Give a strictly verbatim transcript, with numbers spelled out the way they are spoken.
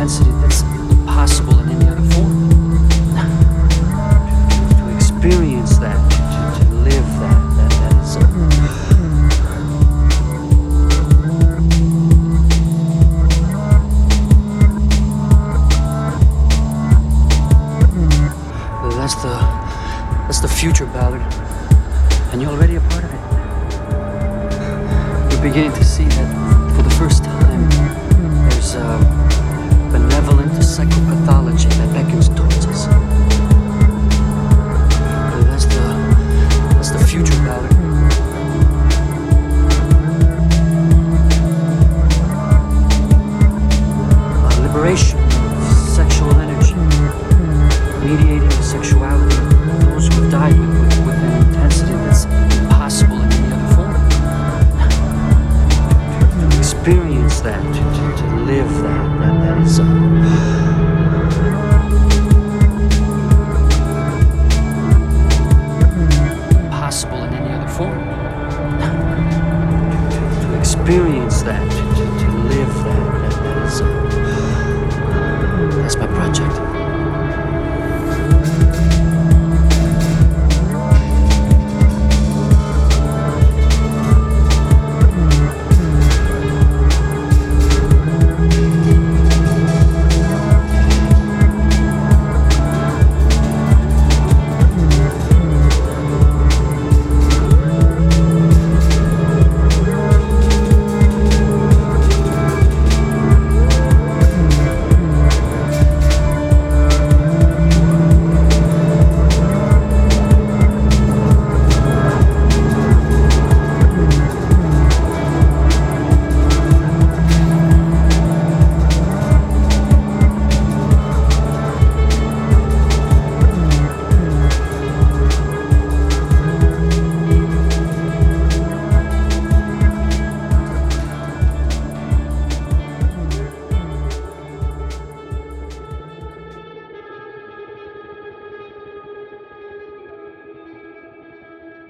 intensity that's impossible in any other form. To, to experience that, to, to live that, that, that is. Uh, That's the that's the future, Ballard, and you're already a part of it. We're beginning to see that for the first time. There's a benevolent psychopathology that beckons towards us. That's the that's the future, Ballard. A liberation of sexual energy, mediating the sexuality of those who have died with, with, with an intensity that's impossible in any other form. To, to experience that, to, to, to live that, that, that is. Uh,